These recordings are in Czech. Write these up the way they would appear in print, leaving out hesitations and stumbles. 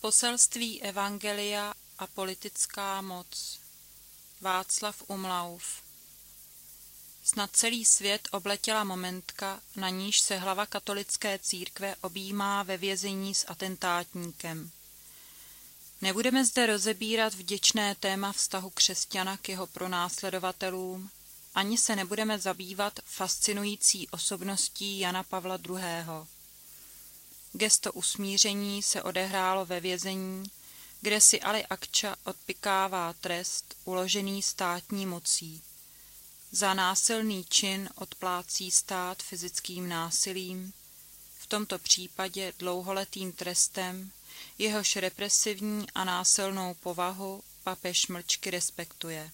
Poselství evangelia a politická moc. Václav Umlauf. Snad celý svět obletěla momentka, na níž se hlava katolické církve objímá ve vězení s atentátníkem. Nebudeme zde rozebírat vděčné téma vztahu křesťana k jeho pronásledovatelům, ani se nebudeme zabývat fascinující osobností Jana Pavla II. Gesto usmíření se odehrálo ve vězení, kde si Ali Akča odpykává trest uložený státní mocí. Za násilný čin odplácí stát fyzickým násilím, v tomto případě dlouholetým trestem, jehož represivní a násilnou povahu papež mlčky respektuje.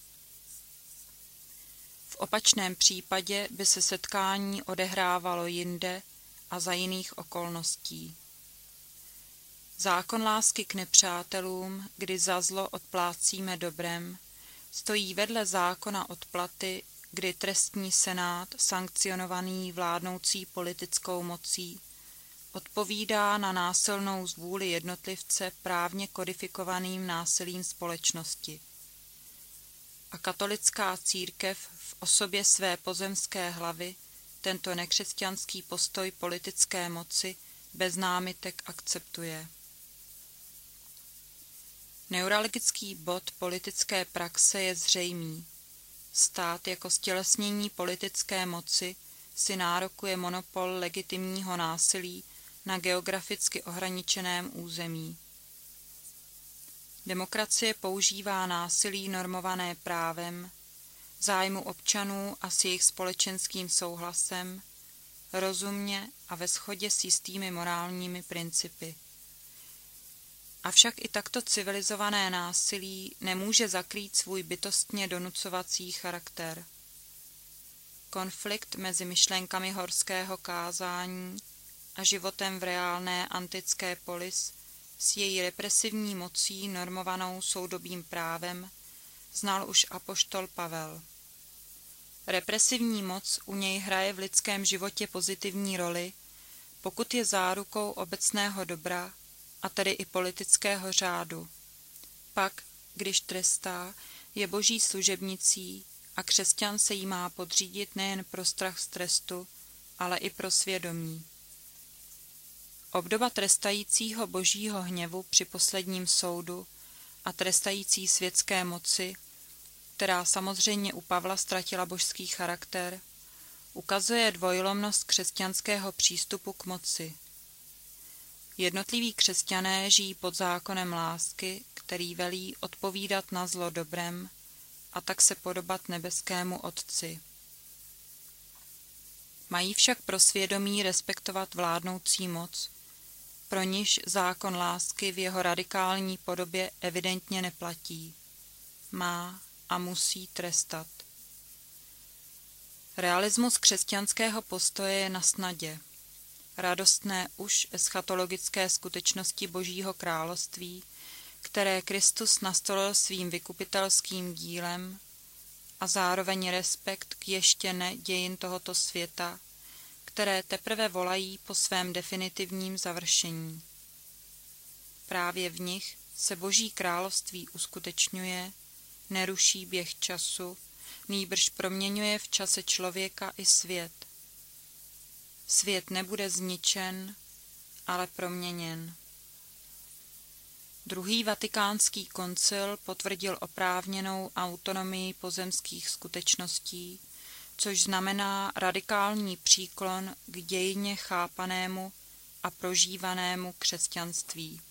V opačném případě by se setkání odehrávalo jinde a za jiných okolností. Zákon lásky k nepřátelům, kdy za zlo odplácíme dobrem, stojí vedle zákona odplaty, kdy trestní senát, sankcionovaný vládnoucí politickou mocí, odpovídá na násilnou zvůli jednotlivce právně kodifikovaným násilím společnosti. A katolická církev v osobě své pozemské hlavy tento nekřesťanský postoj politické moci bez námitek akceptuje. Neuralgický bod politické praxe je zřejmý. Stát jako stělesnění politické moci si nárokuje monopol legitimního násilí na geograficky ohraničeném území. Demokracie používá násilí normované právem, v zájmu občanů a s jejich společenským souhlasem, rozumně a ve shodě s jistými morálními principy. Avšak i takto civilizované násilí nemůže zakrýt svůj bytostně donucovací charakter. Konflikt mezi myšlenkami horského kázání a životem v reálné antické polis s její represivní mocí normovanou soudobým právem znal už apoštol Pavel. Represivní moc u něj hraje v lidském životě pozitivní roli, pokud je zárukou obecného dobra, a tedy i politického řádu. Pak, když trestá, je boží služebnicí a křesťan se jí má podřídit nejen pro strach z trestu, ale i pro svědomí. Obdoba trestajícího božího hněvu při posledním soudu a trestající světské moci, která samozřejmě u Pavla ztratila božský charakter, ukazuje dvojlomnost křesťanského přístupu k moci. Jednotliví křesťané žijí pod zákonem lásky, který velí odpovídat na zlo dobrem a tak se podobat nebeskému Otci. Mají však pro svědomí respektovat vládnoucí moc, pro niž zákon lásky v jeho radikální podobě evidentně neplatí. Má a musí trestat. Realismus křesťanského postoje je na snadě. Radostné už eschatologické skutečnosti Božího království, které Kristus nastolil svým vykupitelským dílem, a zároveň respekt k ještě ne dějin tohoto světa, které teprve volají po svém definitivním završení. Právě v nich se Boží království uskutečňuje, neruší běh času, nýbrž proměňuje v čase člověka i svět. Svět nebude zničen, ale proměněn. Druhý vatikánský koncil potvrdil oprávněnou autonomii pozemských skutečností, což znamená radikální příklon k dějinně chápanému a prožívanému křesťanství.